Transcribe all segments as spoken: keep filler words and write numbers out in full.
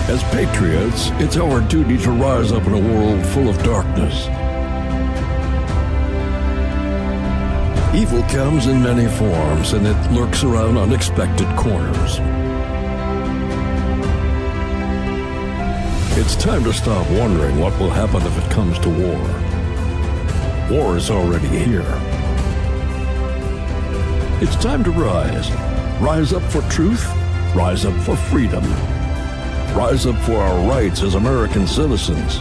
As patriots, it's our duty to rise up in a world full of darkness. Evil comes in many forms, and it lurks around unexpected corners. It's time to stop wondering what will happen if it comes to war. War is already here. It's time to rise. Rise up for truth. Rise up for freedom. Rise up for our rights as American citizens.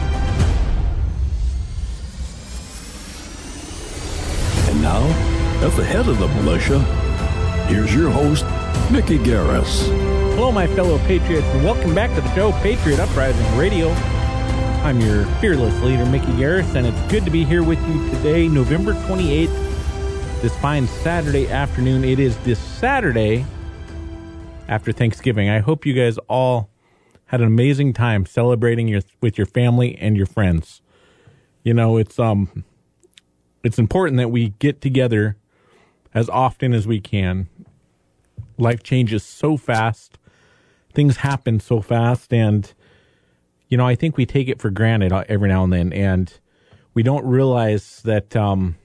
And now, at the head of the militia, here's your host, Mickey Garris. Hello, my fellow patriots, and welcome back to the show, Patriot Uprising Radio. I'm your fearless leader, Mickey Garris, and it's good to be here with you today, November twenty-eighth, this fine Saturday afternoon. It is this Saturday after Thanksgiving. I hope you guys all had an amazing time celebrating your, with your family and your friends. You know, it's um, it's important that we get together as often as we can. Life changes so fast. Things happen so fast, and, you know, I think we take it for granted every now and then, and we don't realize that um,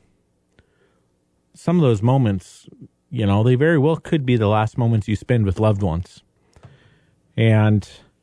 some of those moments, you know, they very well could be the last moments you spend with loved ones. And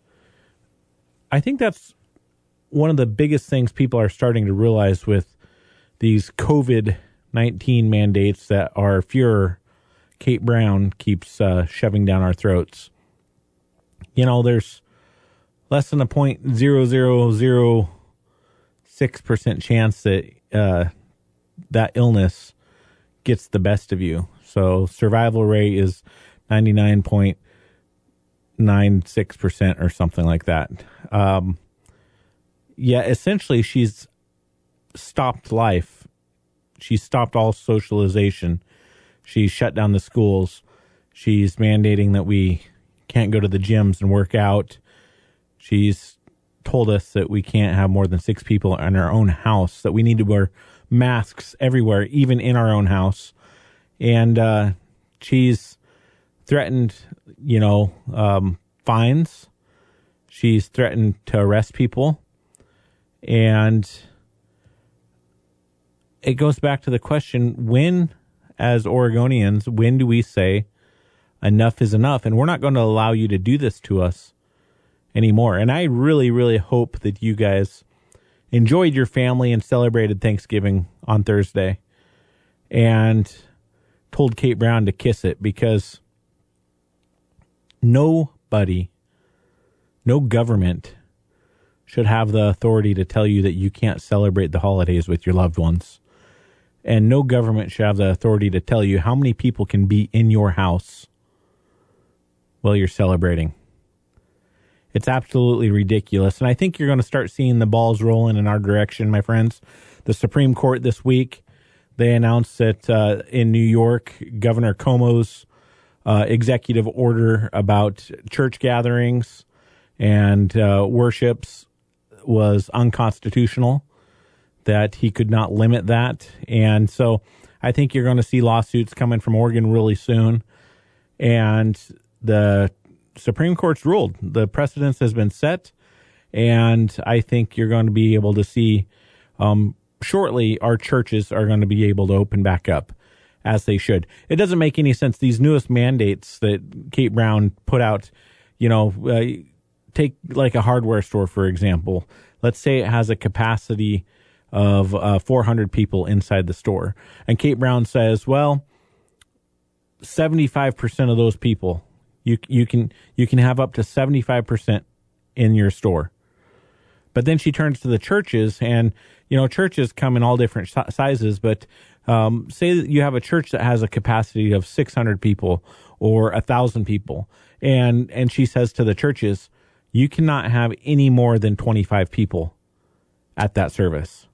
I think that's one of the biggest things people are starting to realize with these covid nineteen mandates that our Fuhrer, Kate Brown, keeps uh, shoving down our throats. You know, there's less than a point zero zero zero six percent chance that uh, that illness gets the best of you. So survival rate is ninety-nine point nine six percent or something like that. Um, yeah, essentially, she's stopped life. She's stopped all socialization. She's shut down the schools. She's mandating that we can't go to the gyms and work out. She's told us that we can't have more than six people in our own house, that we need to wear masks everywhere, even in our own house. And uh, she's threatened, you know, um, fines. She's threatened to arrest people. And it goes back to the question, when, as Oregonians, when do we say enough is enough? And we're not going to allow you to do this to us anymore. And I really, really hope that you guys enjoyed your family and celebrated Thanksgiving on Thursday and told Kate Brown to kiss it, because nobody, no government should have the authority to tell you that you can't celebrate the holidays with your loved ones. And no government should have the authority to tell you how many people can be in your house while you're celebrating. It's absolutely ridiculous. And I think you're going to start seeing the balls rolling in our direction, my friends. The Supreme Court this week, they announced that uh, in New York, Governor Cuomo's uh, executive order about church gatherings and uh, worships was unconstitutional, that he could not limit that. And so I think you're going to see lawsuits coming from Oregon really soon. And the Supreme Court's ruled. The precedence has been set. And I think you're going to be able to see um, shortly our churches are going to be able to open back up as they should. It doesn't make any sense. These newest mandates that Kate Brown put out, you know, uh, take like a hardware store, for example. Let's say it has a capacity of uh, four hundred people inside the store. And Kate Brown says, well, seventy-five percent of those people, you you can you can have up to seventy-five percent in your store. But then she turns to the churches, and, you know, churches come in all different sizes, but um, say that you have a church that has a capacity of six hundred people or one thousand people, and and she says to the churches, you cannot have any more than twenty-five people at that service.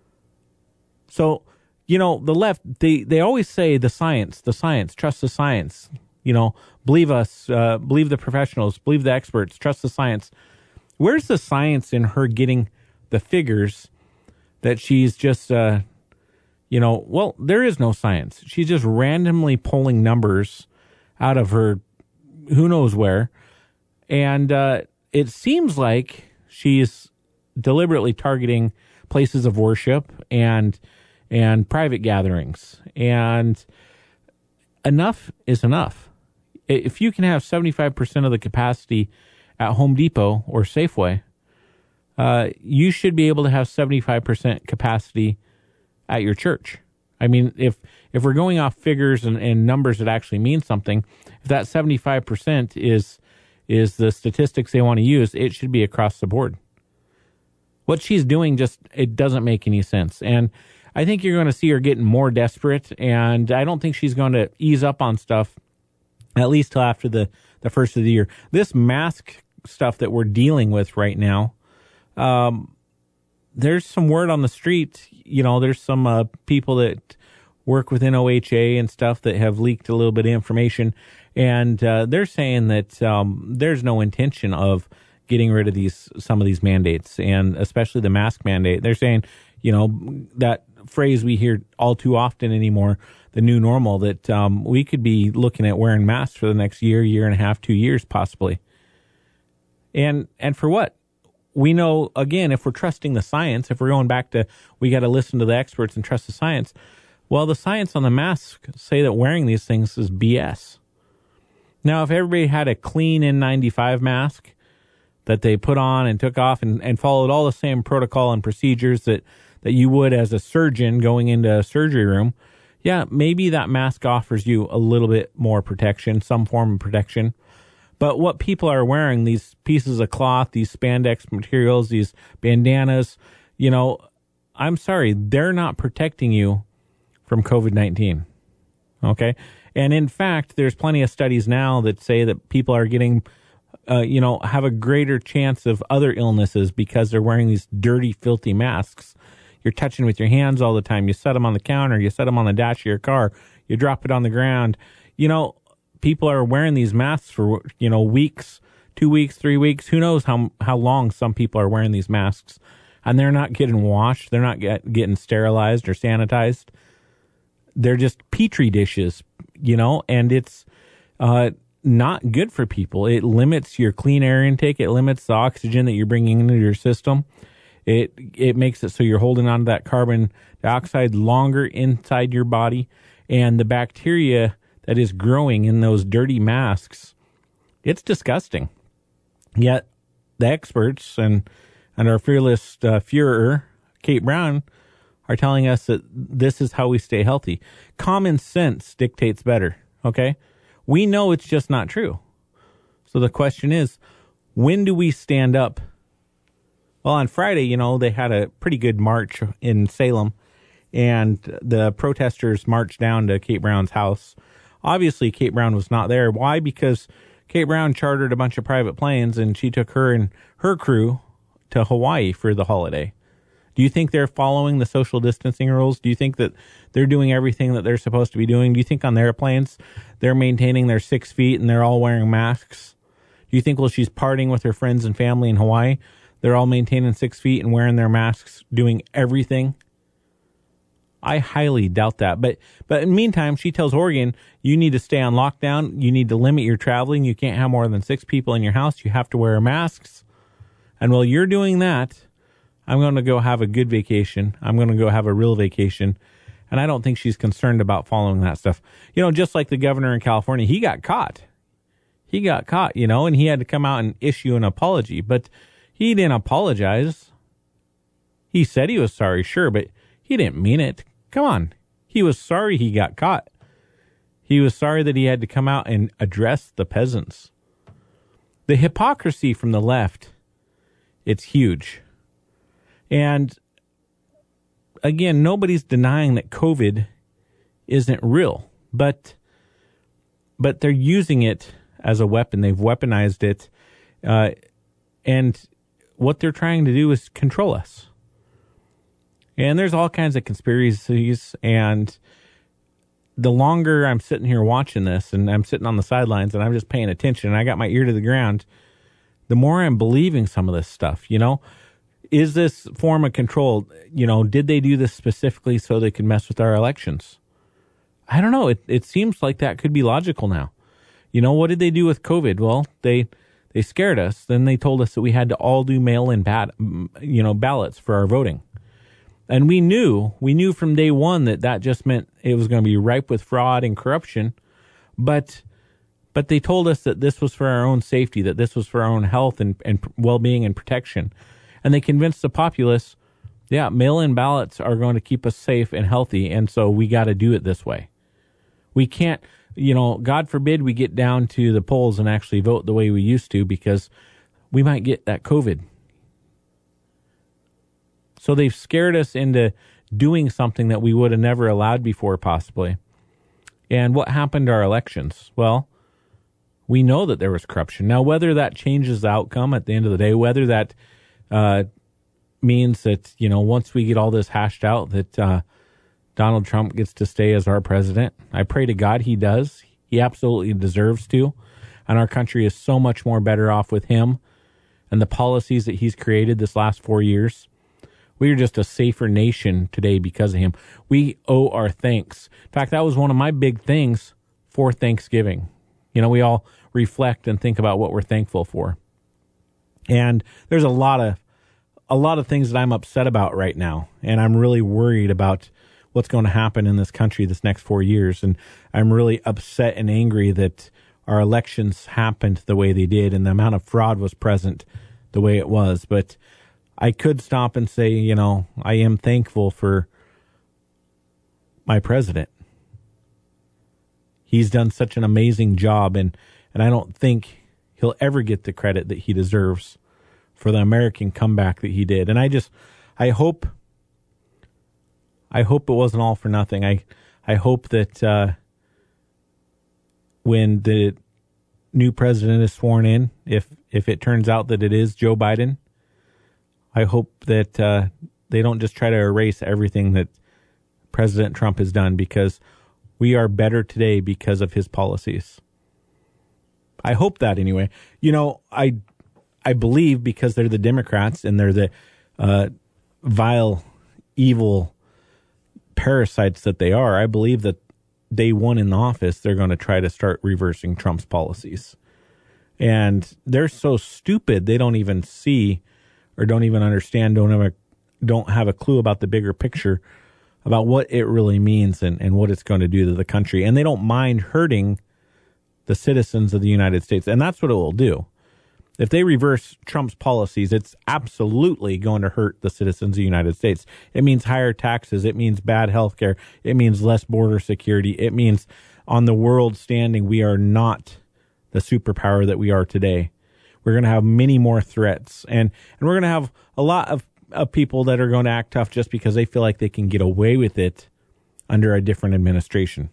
So, you know, the left, they, they always say the science, the science, trust the science, you know, believe us, uh, believe the professionals, believe the experts, trust the science. Where's the science in her getting the figures that she's just, uh, you know, well, there is no science. She's just randomly pulling numbers out of her who knows where. And uh, it seems like she's deliberately targeting places of worship and and private gatherings. And enough is enough. If you can have seventy-five percent of the capacity at Home Depot or Safeway, uh, you should be able to have seventy-five percent capacity at your church. I mean, if if we're going off figures and, and numbers that actually mean something, if that seventy-five percent is is the statistics they want to use, it should be across the board. What she's doing just, it doesn't make any sense. And I think you're going to see her getting more desperate, and I don't think she's going to ease up on stuff, at least till after the, the first of the year. This mask stuff that we're dealing with right now, um, there's some word on the street, you know, there's some uh, people that work within O H A and stuff that have leaked a little bit of information, and uh, they're saying that um, there's no intention of getting rid of these some of these mandates, and especially the mask mandate. They're saying, you know, that phrase we hear all too often anymore, the new normal, that um, we could be looking at wearing masks for the next year, year and a half, two years possibly. And and for what? We know, again, if we're trusting the science, if we're going back to we got to listen to the experts and trust the science, well, the science on the mask say that wearing these things is B S. Now, if everybody had a clean N ninety-five mask that they put on and took off and, and followed all the same protocol and procedures that, that you would as a surgeon going into a surgery room, yeah, maybe that mask offers you a little bit more protection, some form of protection. But what people are wearing, these pieces of cloth, these spandex materials, these bandanas, you know, I'm sorry, they're not protecting you from COVID nineteen. Okay? And in fact, there's plenty of studies now that say that people are getting, uh, you know, have a greater chance of other illnesses because they're wearing these dirty, filthy masks. You're touching with your hands all the time. You set them on the counter. You set them on the dash of your car. You drop it on the ground. You know, people are wearing these masks for, you know, weeks, two weeks, three weeks. Who knows how how long some people are wearing these masks. And they're not getting washed. They're not get, getting sterilized or sanitized. They're just Petri dishes, you know, and it's uh, not good for people. It limits your clean air intake. It limits the oxygen that you're bringing into your system. It it makes it so you're holding on to that carbon dioxide longer inside your body. And the bacteria that is growing in those dirty masks, it's disgusting. Yet the experts and, and our fearless uh, Führer, Kate Brown, are telling us that this is how we stay healthy. Common sense dictates better, okay? We know it's just not true. So the question is, when do we stand up? Well, on Friday, you know, they had a pretty good march in Salem, and the protesters marched down to Kate Brown's house. Obviously, Kate Brown was not there. Why? Because Kate Brown chartered a bunch of private planes, and she took her and her crew to Hawaii for the holiday. Do you think they're following the social distancing rules? Do you think that they're doing everything that they're supposed to be doing? Do you think on their planes they're maintaining their six feet and they're all wearing masks? Do you think while she's partying with her friends and family in Hawaii, they're all maintaining six feet and wearing their masks, doing everything? I highly doubt that. But but in the meantime, she tells Oregon, you need to stay on lockdown. You need to limit your traveling. You can't have more than six people in your house. You have to wear masks. And while you're doing that, I'm going to go have a good vacation. I'm going to go have a real vacation. And I don't think she's concerned about following that stuff. You know, just like the governor in California, he got caught. He got caught, you know, and he had to come out and issue an apology. But he didn't apologize. He said he was sorry, sure, but he didn't mean it. Come on. He was sorry he got caught. He was sorry that he had to come out and address the peasants. The hypocrisy from the left, it's huge. And again, nobody's denying that COVID isn't real, but but they're using it as a weapon. They've weaponized it, uh, and what they're trying to do is control us. And there's all kinds of conspiracies, and the longer I'm sitting here watching this, and I'm sitting on the sidelines, and I'm just paying attention, and I got my ear to the ground, the more I'm believing some of this stuff, you know? Is this form of control, you know, did they do this specifically so they could mess with our elections? I don't know. It it seems like that could be logical now. You know, what did they do with COVID? Well, they they scared us. Then they told us that we had to all do mail-in bat, you know, ballots for our voting. And we knew, we knew from day one that that just meant it was going to be ripe with fraud and corruption. But but they told us that this was for our own safety, that this was for our own health and, and well-being and protection. And they convinced the populace, yeah, mail-in ballots are going to keep us safe and healthy, and so we got to do it this way. We can't, you know, God forbid we get down to the polls and actually vote the way we used to, because we might get that COVID. So they've scared us into doing something that we would have never allowed before, possibly. And what happened to our elections? Well, we know that there was corruption. Now, whether that changes the outcome at the end of the day, whether that uh, means that, you know, once we get all this hashed out, that uh, Donald Trump gets to stay as our president, I pray to God he does. He absolutely deserves to. And our country is so much more better off with him and the policies that he's created this last four years. We are just a safer nation today because of him. We owe our thanks. In fact, that was one of my big things for Thanksgiving. You know, we all reflect and think about what we're thankful for. And there's a lot of a lot of things that I'm upset about right now. And I'm really worried about what's going to happen in this country this next four years. And I'm really upset and angry that our elections happened the way they did and the amount of fraud was present the way it was. But I could stop and say, you know, I am thankful for my president. He's done such an amazing job, and, and I don't think he'll ever get the credit that he deserves for the American comeback that he did. And I just, I hope, I hope it wasn't all for nothing. I, I hope that uh, when the new president is sworn in, if if it turns out that it is Joe Biden, I hope that uh, they don't just try to erase everything that President Trump has done, because we are better today because of his policies. I hope that anyway. You know, I I believe, because they're the Democrats and they're the uh, vile, evil parasites that they are, I believe that day one in the office, they're going to try to start reversing Trump's policies. And they're so stupid, they don't even see or don't even understand, don't have a, don't have a clue about the bigger picture about what it really means and, and what it's going to do to the country. And they don't mind hurting the citizens of the United States. And that's what it will do. If they reverse Trump's policies, it's absolutely going to hurt the citizens of the United States. It means higher taxes. It means bad health care. It means less border security. It means on the world standing, we are not the superpower that we are today. We're going to have many more threats, and, and we're going to have a lot of, of people that are going to act tough just because they feel like they can get away with it under a different administration.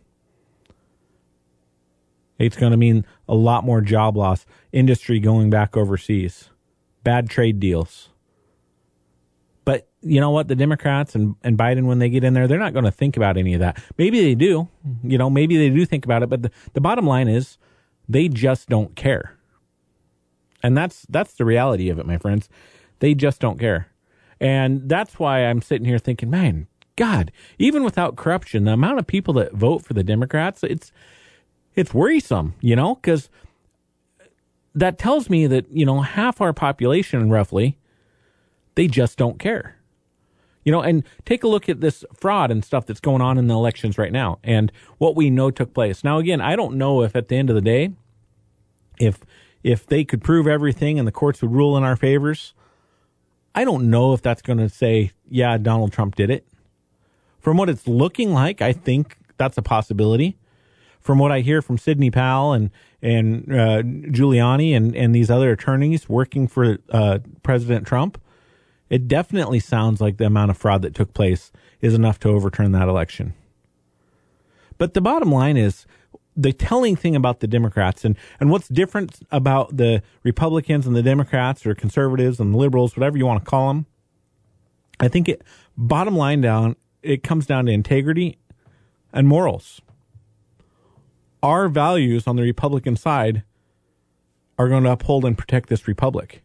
It's going to mean a lot more job loss, industry going back overseas, bad trade deals. But you know what? The Democrats and, and Biden, when they get in there, they're not going to think about any of that. Maybe they do. You know, maybe they do think about it. But the, the bottom line is they just don't care. And that's that's the reality of it, my friends. They just don't care. And that's why I'm sitting here thinking, man, God, even without corruption, the amount of people that vote for the Democrats, it's it's worrisome, you know, because that tells me that, you know, half our population, roughly, they just don't care. You know, and take a look at this fraud and stuff that's going on in the elections right now and what we know took place. Now, again, I don't know if at the end of the day, if if they could prove everything and the courts would rule in our favors, I don't know if that's going to say, yeah, Donald Trump did it. From what it's looking like, I think that's a possibility. From what I hear from Sidney Powell and and uh, Giuliani and, and these other attorneys working for uh, President Trump, it definitely sounds like the amount of fraud that took place is enough to overturn that election. But the bottom line is, the telling thing about the Democrats and, and what's different about the Republicans and the Democrats or conservatives and liberals, whatever you want to call them, I think it, bottom line down, it comes down to integrity and morals. Our values on the Republican side are going to uphold and protect this republic.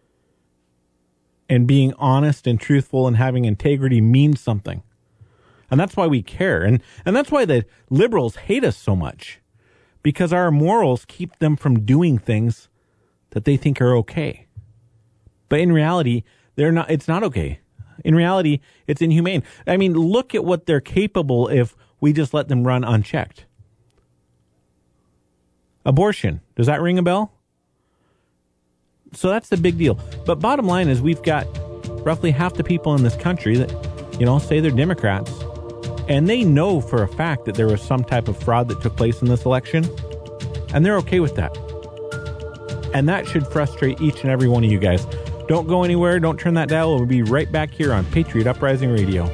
And being honest and truthful and having integrity means something. And that's why we care. And, and that's why the liberals hate us so much. Because our morals keep them from doing things that they think are okay. But in reality, they're not. It's not okay. In reality, it's inhumane. I mean, look at what they're capable if we just let them run unchecked. Abortion. Does that ring a bell? So that's the big deal. But bottom line is we've got roughly half the people in this country that, you know, say they're Democrats, and they know for a fact that there was some type of fraud that took place in this election, and they're okay with that. And that should frustrate each and every one of you guys. Don't go anywhere. Don't turn that dial. We'll be right back here on Patriot Uprising Radio.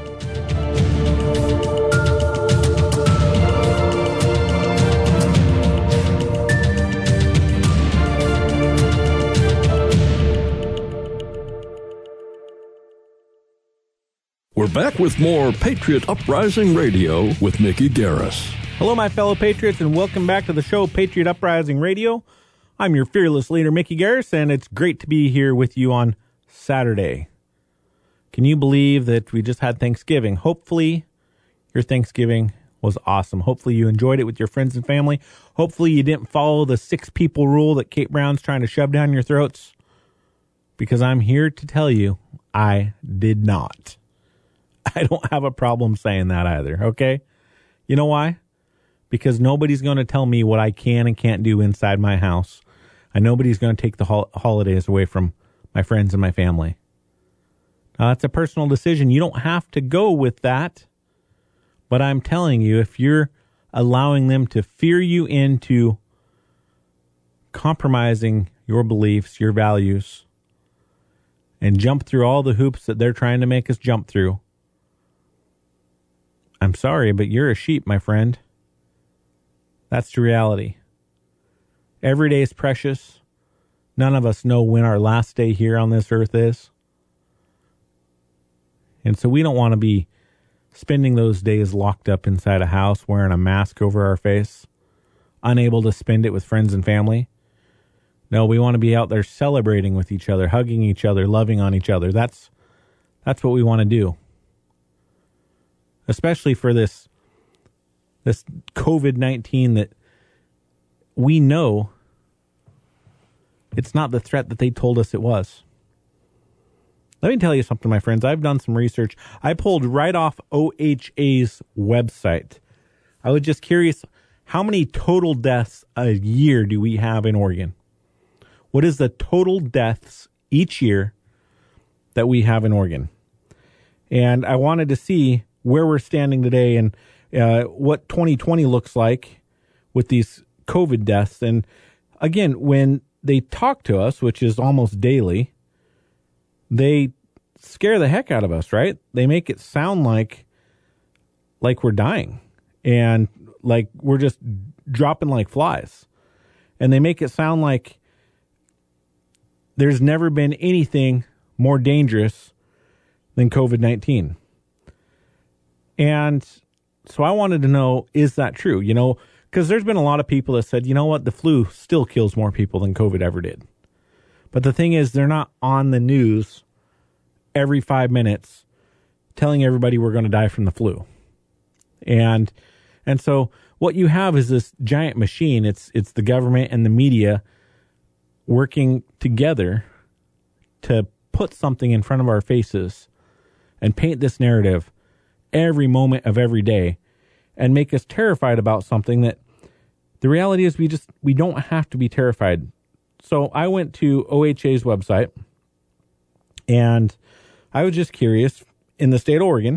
We're back with more Patriot Uprising Radio with Mickey Garris. Hello, my fellow patriots, and welcome back to the show, Patriot Uprising Radio. I'm your fearless leader, Mickey Garris, and it's great to be here with you on Saturday. Can you believe that we just had Thanksgiving? Hopefully, your Thanksgiving was awesome. Hopefully, you enjoyed it with your friends and family. Hopefully, you didn't follow the six people rule that Kate Brown's trying to shove down your throats. Because I'm here to tell you, I did not. I don't have a problem saying that either, okay? You know why? Because nobody's going to tell me what I can and can't do inside my house. And nobody's going to take the hol- holidays away from my friends and my family. Now, that's a personal decision. You don't have to go with that. But I'm telling you, if you're allowing them to fear you into compromising your beliefs, your values, and jump through all the hoops that they're trying to make us jump through, I'm sorry, but you're a sheep, my friend. That's the reality. Every day is precious. None of us know when our last day here on this earth is. And so we don't want to be spending those days locked up inside a house, wearing a mask over our face, unable to spend it with friends and family. No, we want to be out there celebrating with each other, hugging each other, loving on each other. That's that's what we want to do. Especially for this this covid nineteen that we know it's not the threat that they told us it was. Let me tell you something, my friends. I've done some research. I pulled right off O H A's website. I was just curious, how many total deaths a year do we have in Oregon? What is the total deaths each year that we have in Oregon? And I wanted to see where we're standing today and uh, what twenty twenty looks like with these COVID deaths. And again, when they talk to us, which is almost daily, they scare the heck out of us, right? They make it sound like like we're dying and like we're just dropping like flies. And they make it sound like there's never been anything more dangerous than COVID nineteen. And so I wanted to know, is that true? You know, because there's been a lot of people that said, you know what, the flu still kills more people than COVID ever did. But the thing is, they're not on the news every five minutes telling everybody we're going to die from the flu. And and so what you have is this giant machine. It's it's the government and the media working together to put something in front of our faces and paint this narrative every moment of every day and make us terrified about something that the reality is we just, we don't have to be terrified. So I went to O H A's website and I was just curious, in the state of Oregon,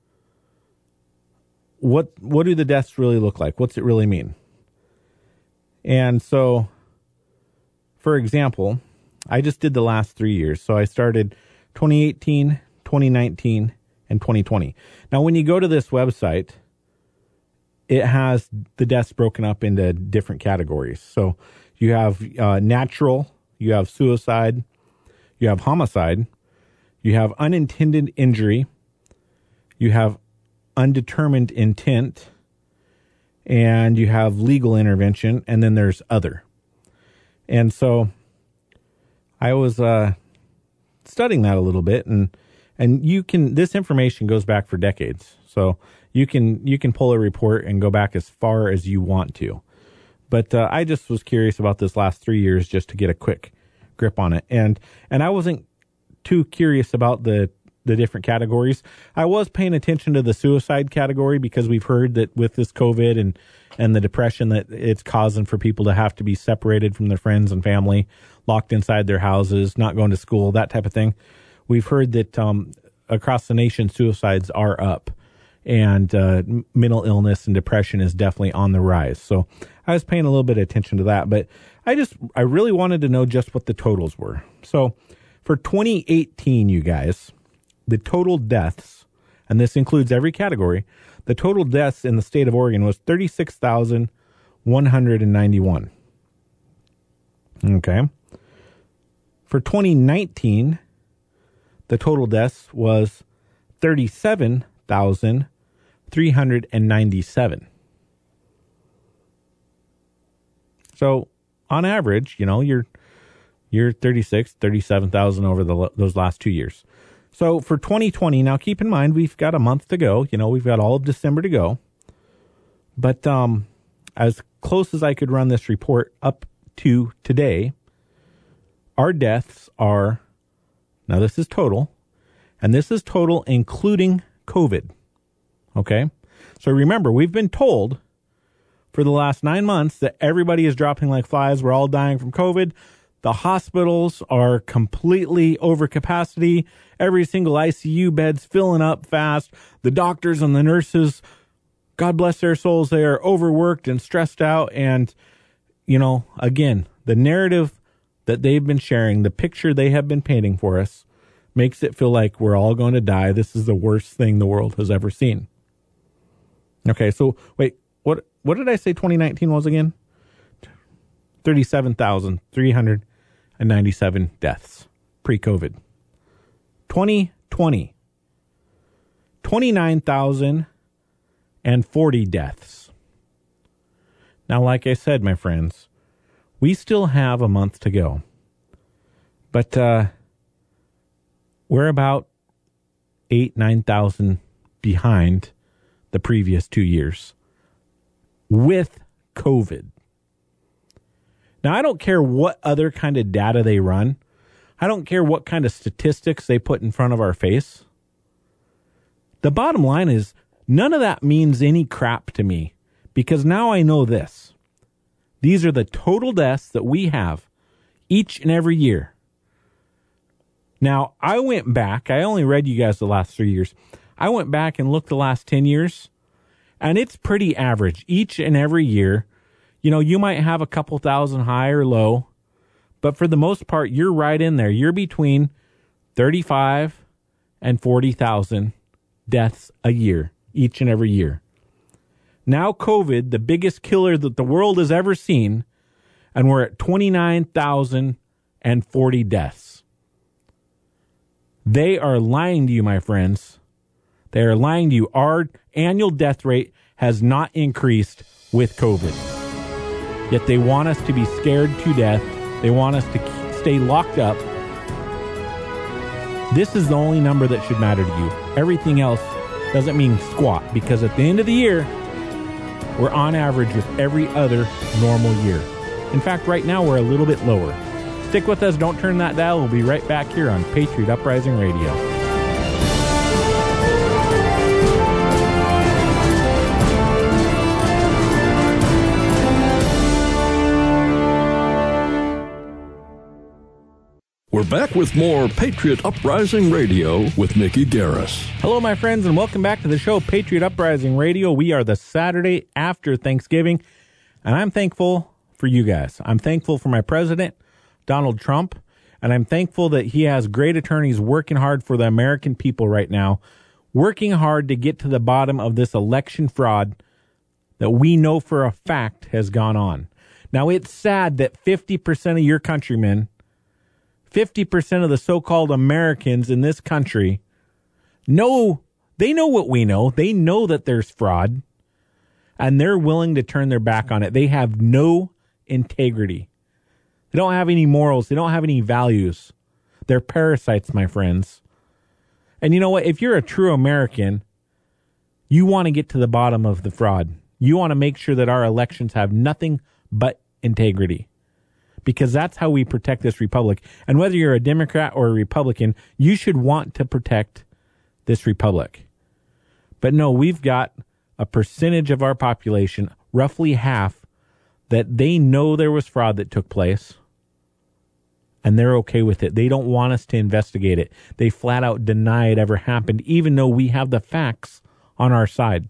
what, what do the deaths really look like? What's it really mean? And so, for example, I just did the last three years. So I started twenty eighteen, twenty nineteen, and twenty twenty. Now, when you go to this website, it has the deaths broken up into different categories. So you have uh, natural, you have suicide, you have homicide, you have unintended injury, you have undetermined intent, and you have legal intervention, and then there's other. And so I was uh, studying that a little bit, and and you can, this information goes back for decades. So you can you can pull a report and go back as far as you want to. But uh, I just was curious about this last three years just to get a quick grip on it. And and I wasn't too curious about the the different categories. I was paying attention to the suicide category because we've heard that with this COVID and, and the depression that it's causing for people to have to be separated from their friends and family, locked inside their houses, not going to school, that type of thing. We've heard that um, across the nation, suicides are up, and uh, mental illness and depression is definitely on the rise. So I was paying a little bit of attention to that, but I just, I really wanted to know just what the totals were. So for twenty eighteen, you guys, the total deaths, and this includes every category, the total deaths in the state of Oregon was thirty-six thousand one hundred ninety-one. Okay. For twenty nineteen, the total deaths was thirty-seven thousand three hundred ninety-seven. So on average, you know, you're you're thirty-six, thirty-seven thousand over the those last two years. So for twenty twenty, now keep in mind, we've got a month to go. You know, we've got all of December to go. But um, as close as I could run this report up to today, our deaths are, now this is total, and this is total including COVID. Okay? So remember, we've been told for the last nine months that everybody is dropping like flies. We're all dying from COVID. The hospitals are completely over capacity. Every single I C U bed's filling up fast. The doctors and the nurses, God bless their souls, they are overworked and stressed out. And, you know, again, the narrative that they've been sharing, the picture they have been painting for us, makes it feel like we're all going to die. This is the worst thing the world has ever seen. Okay, so wait, what what did I say twenty nineteen was again? thirty-seven thousand three hundred ninety-seven deaths pre-COVID. twenty twenty, twenty-nine thousand forty deaths. Now, like I said, my friends, we still have a month to go. But uh, we're about eight, nine thousand behind the previous two years with COVID. Now, I don't care what other kind of data they run. I don't care what kind of statistics they put in front of our face. The bottom line is none of that means any crap to me, because now I know this. These are the total deaths that we have each and every year. Now, I went back. I only read you guys the last three years. I went back and looked the last ten years, and it's pretty average each and every year. You know, you might have a couple thousand high or low, but for the most part, you're right in there. You're between thirty-five and forty thousand deaths a year, each and every year. Now COVID, the biggest killer that the world has ever seen, and we're at twenty-nine thousand forty deaths. They are lying to you, my friends. They are lying to you. Our annual death rate has not increased with COVID. Yet they want us to be scared to death. They want us to stay locked up. This is the only number that should matter to you. Everything else doesn't mean squat, because at the end of the year, we're on average with every other normal year. In fact, right now, we're a little bit lower. Stick with us. Don't turn that dial. We'll be right back here on Patriot Uprising Radio. We're back with more Patriot Uprising Radio with Mickey Garris. Hello, my friends, and welcome back to the show, Patriot Uprising Radio. We are the Saturday after Thanksgiving, and I'm thankful for you guys. I'm thankful for my president, Donald Trump, and I'm thankful that he has great attorneys working hard for the American people right now, working hard to get to the bottom of this election fraud that we know for a fact has gone on. Now, it's sad that fifty percent of your countrymen, fifty percent of the so-called Americans in this country know, they know what we know. They know that there's fraud, and they're willing to turn their back on it. They have no integrity. They don't have any morals. They don't have any values. They're parasites, my friends. And you know what? If you're a true American, you want to get to the bottom of the fraud. You want to make sure that our elections have nothing but integrity. because that's how we protect this republic. And whether you're a Democrat or a Republican, you should want to protect this republic. But no, we've got a percentage of our population, roughly half, that they know there was fraud that took place, and they're okay with it. They don't want us to investigate it. They flat out deny it ever happened, even though we have the facts on our side.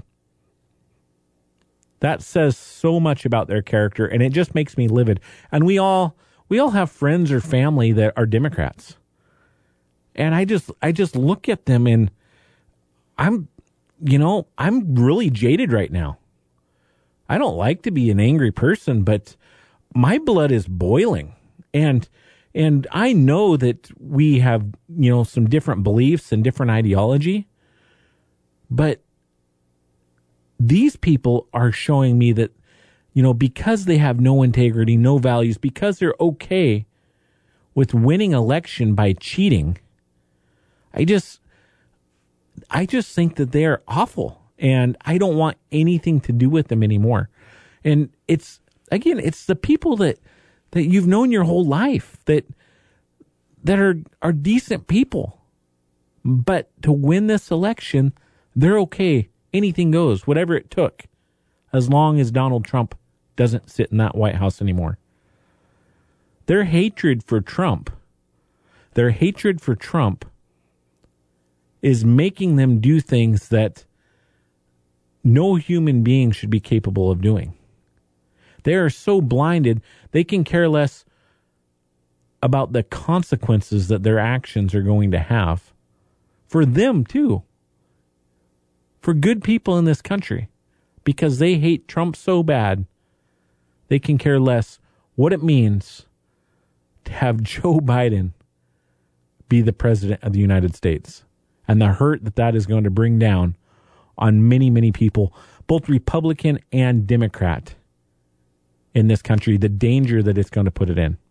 That says so much about their character, and it just makes me livid. And we all we all have friends or family that are Democrats. And I just I just look at them and I'm you know, I'm really jaded right now. I don't like to be an angry person, but my blood is boiling. And and I know that we have, you know, some different beliefs and different ideology, but these people are showing me that, you know, because they have no integrity, no values, because they're okay with winning election by cheating, I just, I just think that they are awful, and I don't want anything to do with them anymore. And it's, again, it's the people that, that you've known your whole life that, that are, are decent people. But to win this election, they're okay. Anything goes, whatever it took, as long as Donald Trump doesn't sit in that White House anymore. Their hatred for Trump, their hatred for Trump is making them do things that no human being should be capable of doing. They are so blinded, they can care less about the consequences that their actions are going to have for them too. For good people in this country, because they hate Trump so bad, they can care less what it means to have Joe Biden be the president of the United States, and the hurt that that is going to bring down on many, many people, both Republican and Democrat in this country, the danger that it's going to put it in.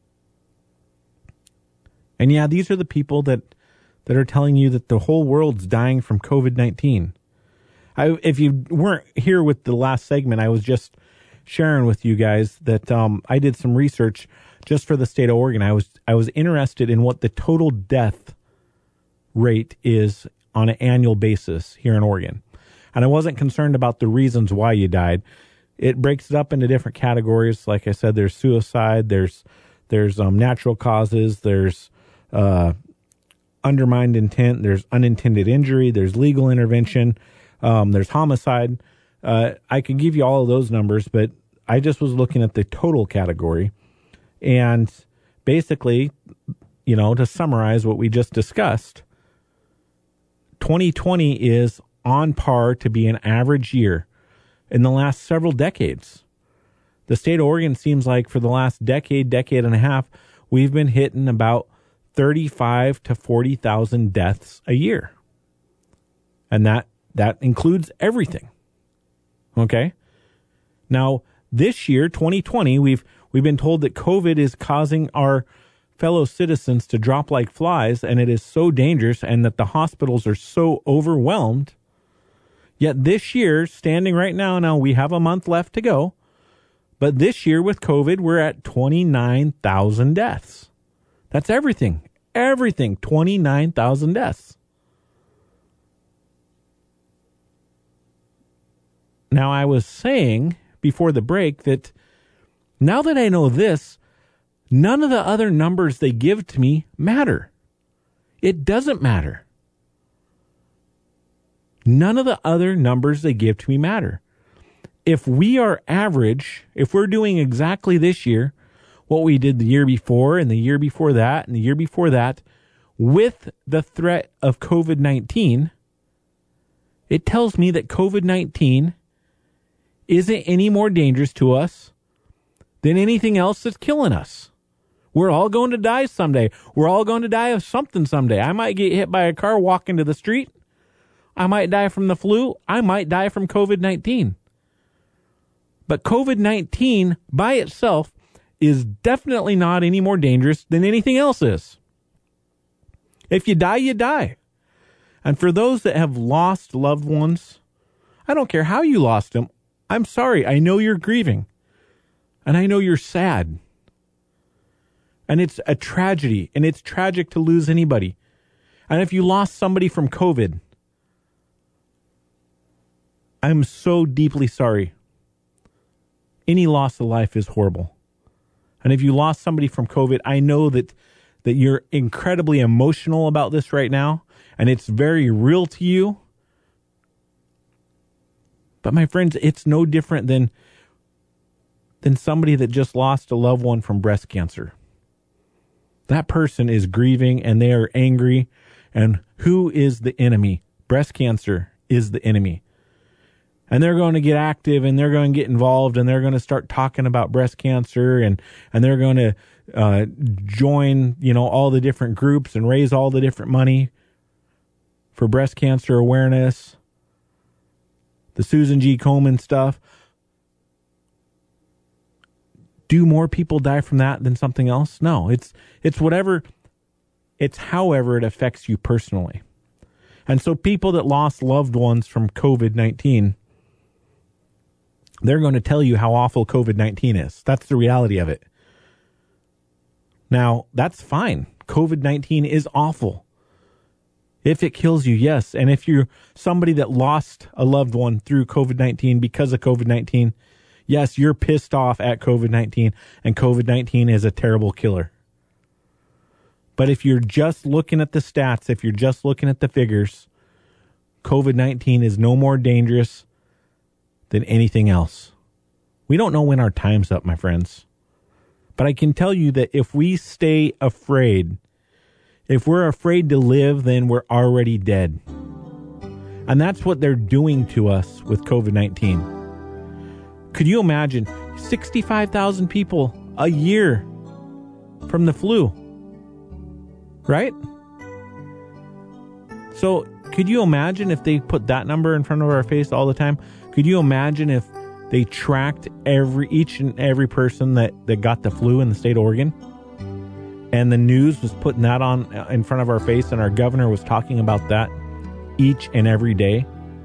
And yeah, these are the people that, that are telling you that the whole world's dying from covid nineteen. I, if you weren't here with the last segment, I was just sharing with you guys that um, I did some research just for the state of Oregon. I was I was interested in what the total death rate is on an annual basis here in Oregon. And I wasn't concerned about the reasons why you died. It breaks it up into different categories. Like I said, there's suicide, there's there's um, natural causes, there's uh, undermined intent, there's unintended injury, there's legal intervention. Um, there's homicide. Uh, I could give you all of those numbers, but I just was looking at the total category. And basically, you know, to summarize what we just discussed, twenty twenty is on par to be an average year in the last several decades. The state of Oregon seems like for the last decade, decade and a half, we've been hitting about thirty-five to forty thousand deaths a year. And that That includes everything. Okay? Now, this year, twenty twenty, we've we've been told that COVID is causing our fellow citizens to drop like flies, and it is so dangerous, and that the hospitals are so overwhelmed. Yet this year, standing right now, now we have a month left to go, but this year with COVID, we're at twenty-nine thousand deaths. That's everything. Everything. twenty-nine thousand deaths. Now, I was saying before the break that now that I know this, none of the other numbers they give to me matter. It doesn't matter. None of the other numbers they give to me matter. If we are average, if we're doing exactly this year what we did the year before and the year before that and the year before that with the threat of covid nineteen, it tells me that covid nineteen isn't any more dangerous to us than anything else that's killing us. We're all going to die someday. We're all going to die of something someday. I might get hit by a car walking to the street. I might die from the flu. I might die from covid nineteen. But covid nineteen by itself is definitely not any more dangerous than anything else is. If you die, you die. And for those that have lost loved ones, I don't care how you lost them. I'm sorry. I know you're grieving. And I know you're sad. And it's a tragedy, and it's tragic to lose anybody. And if you lost somebody from COVID, I'm so deeply sorry. Any loss of life is horrible. And if you lost somebody from COVID, I know that, that you're incredibly emotional about this right now, and it's very real to you. But my friends, it's no different than, than somebody that just lost a loved one from breast cancer. That person is grieving and they are angry. And who is the enemy? Breast cancer is the enemy. And they're going to get active and they're going to get involved and they're going to start talking about breast cancer and, and they're going to uh, join, you know, all the different groups and raise all the different money for breast cancer awareness. The Susan G. Komen stuff. Do more people die from that than something else? No, it's it's whatever, it's however it affects you personally. And so people that lost loved ones from COVID nineteen, they're going to tell you how awful COVID nineteen is. That's the reality of it. Now, that's fine. COVID nineteen is awful. If it kills you, yes. And if you're somebody that lost a loved one through COVID nineteen because of COVID nineteen, yes, you're pissed off at COVID nineteen, and COVID nineteen is a terrible killer. But if you're just looking at the stats, if you're just looking at the figures, COVID nineteen is no more dangerous than anything else. We don't know when our time's up, my friends. But I can tell you that if we stay afraid, if we're afraid to live, then we're already dead. And that's what they're doing to us with COVID nineteen. Could you imagine sixty-five thousand people a year from the flu? Right? So could you imagine if they put that number in front of our face all the time? Could you imagine if they tracked every each and every person that, that got the flu in the state of Oregon? And the news was putting that on in front of our face, and our governor was talking about that each and every day.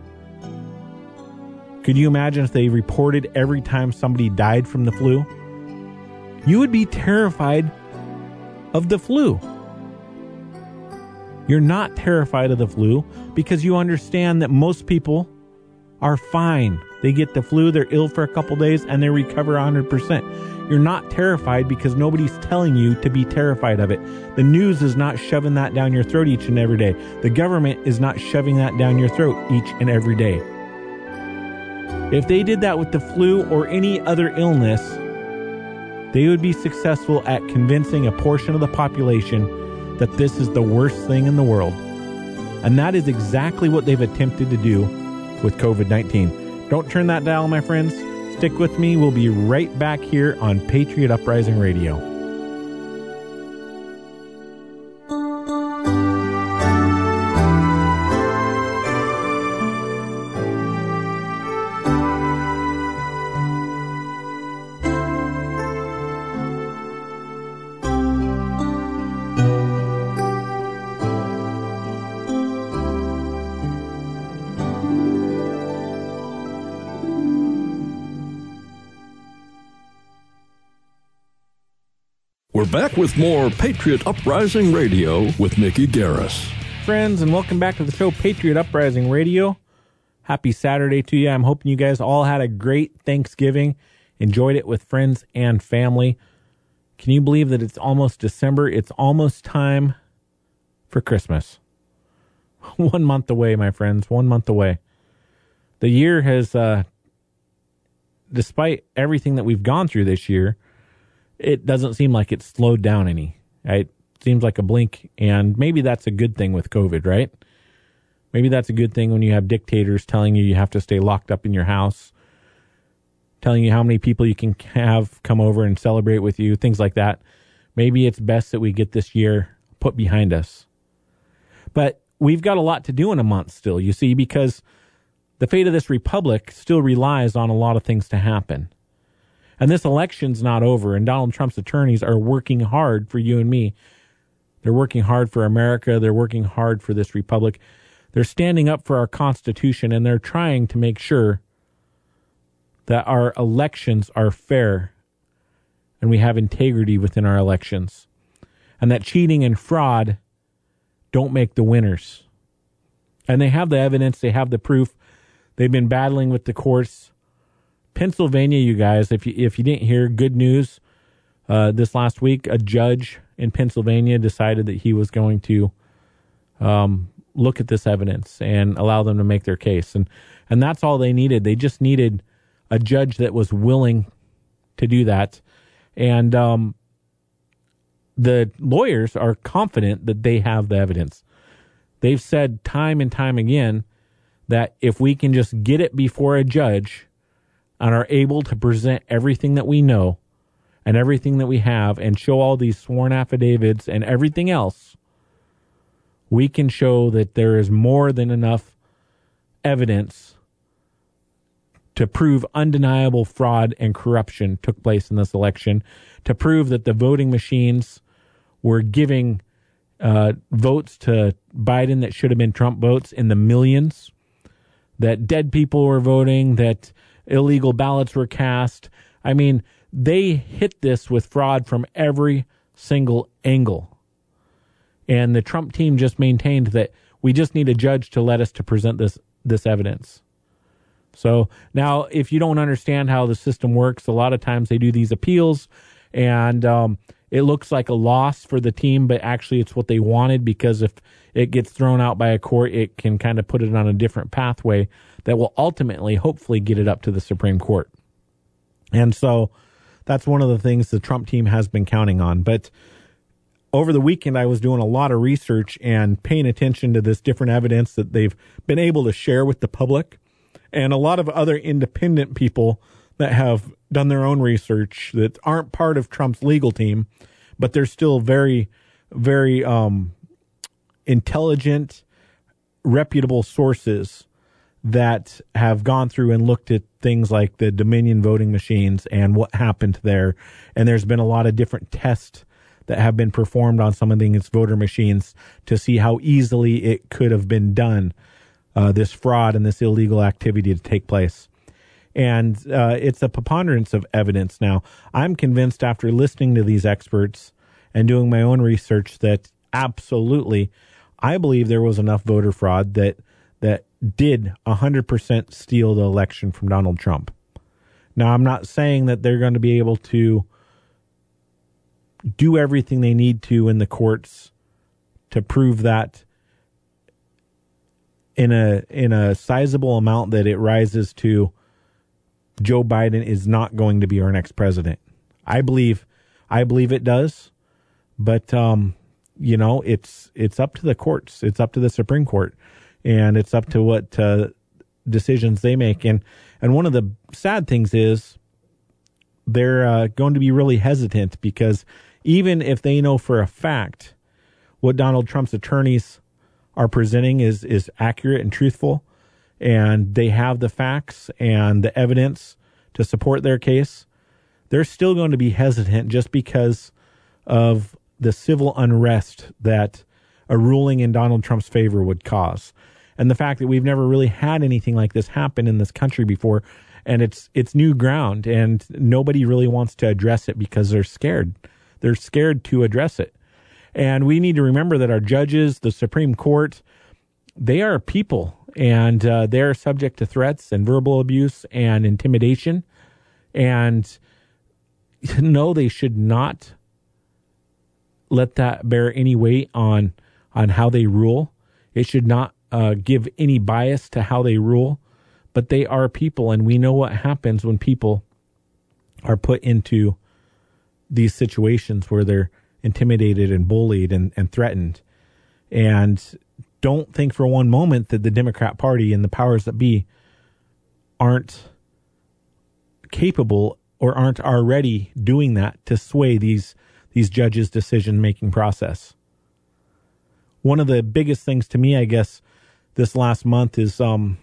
Could you imagine if they reported every time somebody died from the flu? You would be terrified of the flu. You're not terrified of the flu because you understand that most people are fine. They get the flu, they're ill for a couple days, and they recover one hundred percent. You're not terrified because nobody's telling you to be terrified of it. The news is not shoving that down your throat each and every day. The government is not shoving that down your throat each and every day. If they did that with the flu or any other illness, they would be successful at convincing a portion of the population that this is the worst thing in the world. And that is exactly what they've attempted to do with COVID nineteen. Don't turn that dial, my friends. Stick with me. We'll be right back here on Patriot Uprising Radio. We're back with more Patriot Uprising Radio with Mickey Garris. Friends, and welcome back to the show, Patriot Uprising Radio. Happy Saturday to you. I'm hoping you guys all had a great Thanksgiving, enjoyed it with friends and family. Can you believe that it's almost December? It's almost time for Christmas. One month away, my friends, one month away. The year has, uh, despite everything that we've gone through this year, it doesn't seem like it's slowed down any. It seems like a blink, and maybe that's a good thing with COVID, right? Maybe that's a good thing when you have dictators telling you you have to stay locked up in your house, telling you how many people you can have come over and celebrate with you, things like that. Maybe it's best that we get this year put behind us. But we've got a lot to do in a month still, you see, because the fate of this republic still relies on a lot of things to happen. And this election's not over, and Donald Trump's attorneys are working hard for you and me. They're working hard for America. They're working hard for this republic. They're standing up for our Constitution, and they're trying to make sure that our elections are fair and we have integrity within our elections. and that cheating and fraud don't make the winners. And they have the evidence, they have the proof. They've been battling with the courts. Pennsylvania, you guys, if you if you didn't hear, good news. Uh, this last week, a judge in Pennsylvania decided that he was going to um, look at this evidence and allow them to make their case. And and that's all they needed. They just needed a judge that was willing to do that. And um, the lawyers are confident that they have the evidence. They've said time and time again that if we can just get it before a judge and are able to present everything that we know and everything that we have and show all these sworn affidavits and everything else, we can show that there is more than enough evidence to prove undeniable fraud and corruption took place in this election, to prove that the voting machines were giving uh, votes to Biden that should have been Trump votes in the millions, that dead people were voting, that illegal ballots were cast. I mean, they hit this with fraud from every single angle. And the Trump team just maintained that we just need a judge to let us to present this this evidence. So now, if you don't understand how the system works, a lot of times they do these appeals, and um, it looks like a loss for the team, but actually it's what they wanted, because if it gets thrown out by a court, it can kind of put it on a different pathway that will ultimately, hopefully, get it up to the Supreme Court. And so that's one of the things the Trump team has been counting on. But over the weekend, I was doing a lot of research and paying attention to this different evidence that they've been able to share with the public, and a lot of other independent people that have done their own research that aren't part of Trump's legal team, but they're still very, very um, intelligent, reputable sources that have gone through and looked at things like the Dominion voting machines and what happened there. And there's been a lot of different tests that have been performed on some of these voter machines to see how easily it could have been done, uh, this fraud and this illegal activity to take place. And uh, it's a preponderance of evidence now. I'm convinced after listening to these experts and doing my own research that absolutely, I believe there was enough voter fraud that that did one hundred percent steal the election from Donald Trump. Now, I'm not saying that they're going to be able to do everything they need to in the courts to prove that in a in a sizable amount that it rises to Joe Biden is not going to be our next president. I believe I believe it does, but um, you know, it's it's up to the courts. It's up to the Supreme Court, and it's up to what uh, decisions they make. And and one of the sad things is they're uh, going to be really hesitant, because even if they know for a fact what Donald Trump's attorneys are presenting is is accurate and truthful, and they have the facts and the evidence to support their case, they're still going to be hesitant just because of the civil unrest that a ruling in Donald Trump's favor would cause. And the fact that we've never really had anything like this happen in this country before, and it's it's new ground, and nobody really wants to address it because they're scared. They're scared to address it. And we need to remember that our judges, the Supreme Court, they are people, and uh, they're subject to threats and verbal abuse and intimidation. And no, they should not let that bear any weight on on how they rule. It should not uh, give any bias to how they rule. But they are people, and we know what happens when people are put into these situations where they're intimidated and bullied and, and threatened. And don't think for one moment that the Democrat Party and the powers that be aren't capable or aren't already doing that to sway these these judges' decision-making process. One of the biggest things to me, I guess, this last month is um,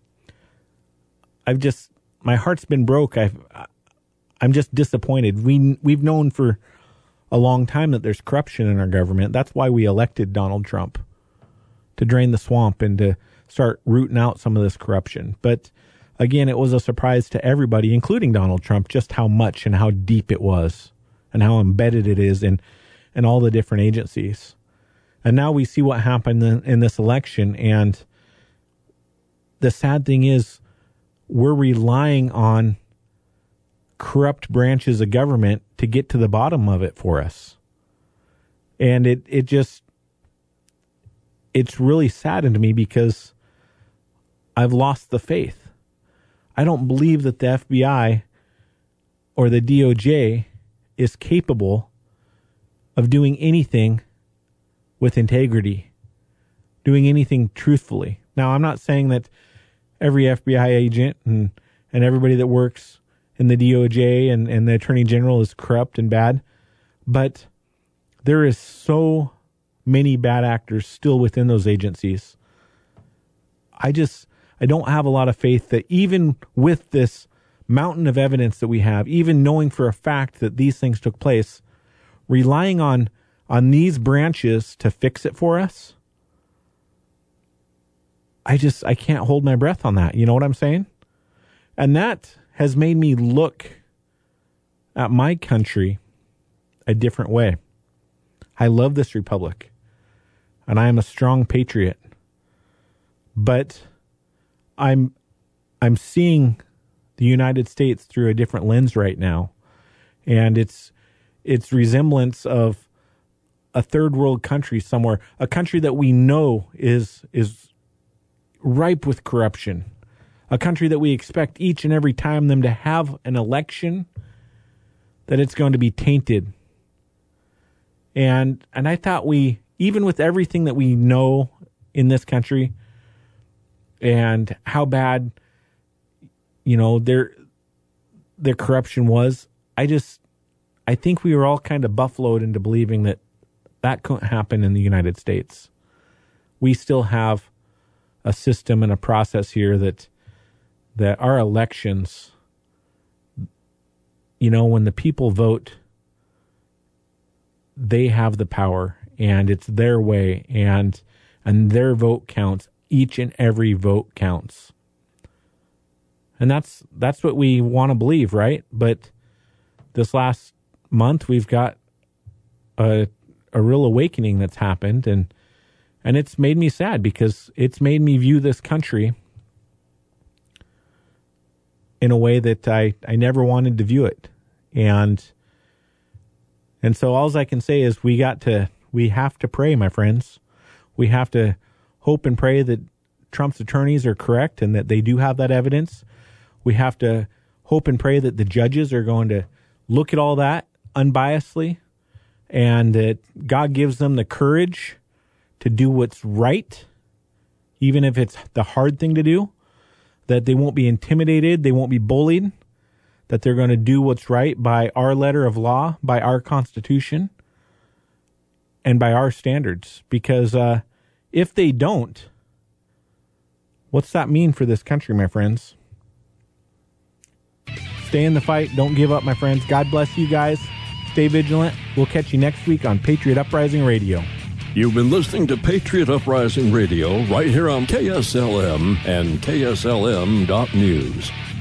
I've just, my heart's been broke. I've, I'm just disappointed. We, we've known for a long time that there's corruption in our government. That's why we elected Donald Trump, to drain the swamp and to start rooting out some of this corruption. But again, it was a surprise to everybody, including Donald Trump, just how much and how deep it was and how embedded it is in, and all the different agencies. And now we see what happened in, in this election. And the sad thing is we're relying on corrupt branches of government to get to the bottom of it for us. And it, it just, it's really saddened me because I've lost the faith. I don't believe that the F B I or the D O J is capable of doing anything with integrity, doing anything truthfully. Now, I'm not saying that every F B I agent and, and everybody that works in the D O J and, and the Attorney General is corrupt and bad, but there is so many bad actors still within those agencies. I just, I don't have a lot of faith that even with this mountain of evidence that we have, even knowing for a fact that these things took place, relying on, on these branches to fix it for us, I just, I can't hold my breath on that. You know what I'm saying? And that has made me look at my country a different way. I love this republic, and I am a strong patriot, but I'm I'm seeing the United States through a different lens right now, and it's it's resemblance of a third world country somewhere, a country that we know is is ripe with corruption, a country that we expect each and every time them to have an election that it's going to be tainted. And and I thought we, even with everything that we know in this country and how bad, you know, their their corruption was, I just, I think we were all kind of buffaloed into believing that that couldn't happen in the United States. We still have a system and a process here that that our elections, you know, when the people vote, they have the power, and it's their way, and and their vote counts. Each and every vote counts. And that's that's what we want to believe, right? But this last month we've got a a real awakening that's happened, and and it's made me sad because it's made me view this country in a way that I, I never wanted to view it. And And so all I can say is we got to, we have to pray, my friends. We have to hope and pray that Trump's attorneys are correct and that they do have that evidence. We have to hope and pray that the judges are going to look at all that unbiasedly and that God gives them the courage to do what's right, even if it's the hard thing to do, that they won't be intimidated, they won't be bullied, that they're going to do what's right by our letter of law, by our Constitution, and by our standards. Because uh, if they don't, what's that mean for this country, my friends? Stay in the fight. Don't give up, my friends. God bless you guys. Stay vigilant. We'll catch you next week on Patriot Uprising Radio. You've been listening to Patriot Uprising Radio right here on K S L M and K S L M dot news.